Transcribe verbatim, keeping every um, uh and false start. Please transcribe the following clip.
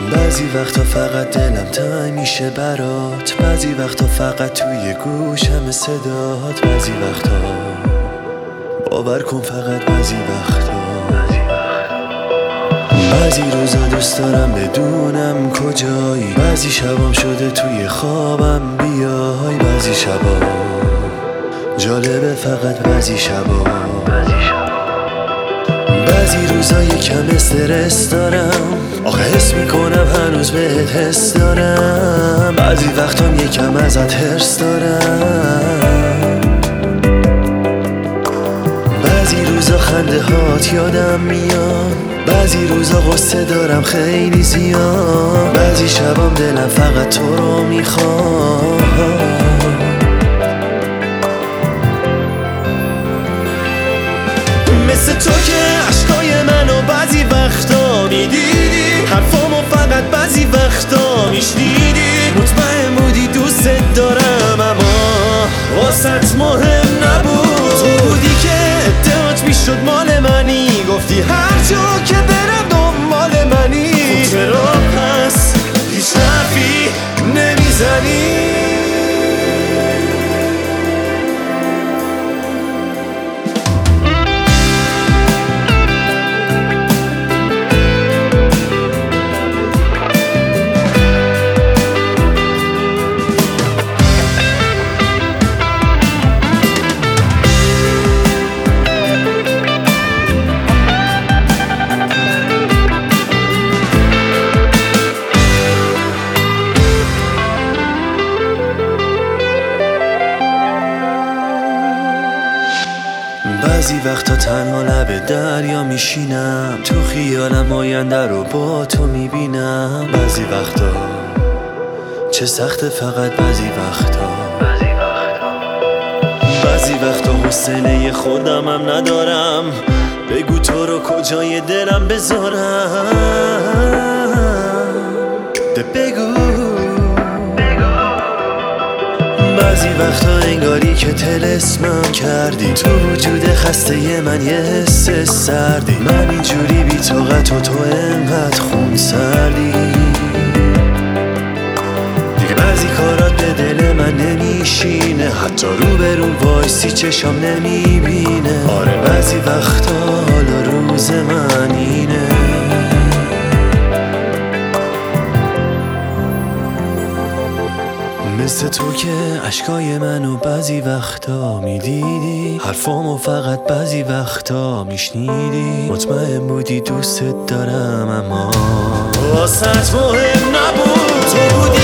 بعضی وقتا فقط دلم تنگ میشه برات، بعضی وقتا فقط توی گوشم صدات، بعضی وقتا باور کن فقط بعضی وقتا بعضی روزا دوست دارم بدونم کجایی، بعضی شبام شده توی خوابم بیای، بعضی شبا جالبه فقط بعضی شبا بعضی روزا یکم استرس دارم، آخه حس میکنم هنوز بهت حس دارم، بعضی وقتام یکم ازت حرص دارم، بعضی روزا خنده هات یادم میاد، بعضی روزا غصه دارم خیلی زیاد، بعضی شبام دلم فقط تو رو میخواد. مثل تو که عشقای منو بعضی وقتا میدیدی، حرفامو فقط بعضی وقتا میشنیدی، مطمئن بودی دوست دارم اما واسط مهم نبود، تو بودی که ادعات میشد مال منی، گفتی هر جا که برم دنبال منی، خب چرا پس هیچ حرفی نمیزنی؟ بعضی وقتا تنها لب دریا میشینم، تو خیالم آینده رو با تو میبینم، بعضی وقتا چه سخته فقط بعضی وقتا بعضی وقتا حوصله خودم هم ندارم، بگو تو رو کجای دلم بذارم، ده بگو بعضی وقتا انگاری که طلسمم کردی، تو وجود خسته من یه حس سردی، من اینجوری بی طاقت و تو انقدر خون سردی، دیگه بعضی کارات به دل من نمیشینه، حتی رو به رو وایسی چشم نمیبینه، آره بعضی وقتا حالا روز من اینه. مثل تو که عشقای منو بعضی وقتا میدیدی، حرفامو فقط بعضی وقتا میشنیدی، مطمئن بودی دوست دارم اما واسط مهم نبود، تو بودی